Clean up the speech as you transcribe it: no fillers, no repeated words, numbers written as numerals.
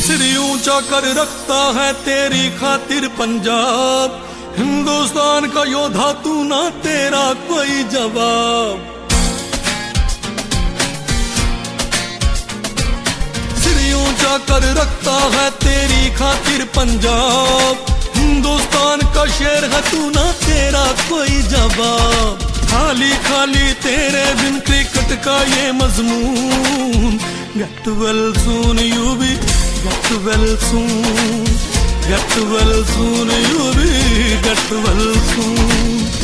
सिर ऊंचा कर रखता है तेरी खातिर पंजाब, हिंदुस्तान का योद्धा तू ना तेरा कोई जवाब। सिर ऊंचा कर रखता है तेरी खातिर पंजाब, हिंदुस्तान का शेर है तू ना तेरा कोई जवाब। खाली खाली तेरे बिन क्रिकेट का ये मजमून, get well soon you be, get well soon, get well soon you be, get well soon।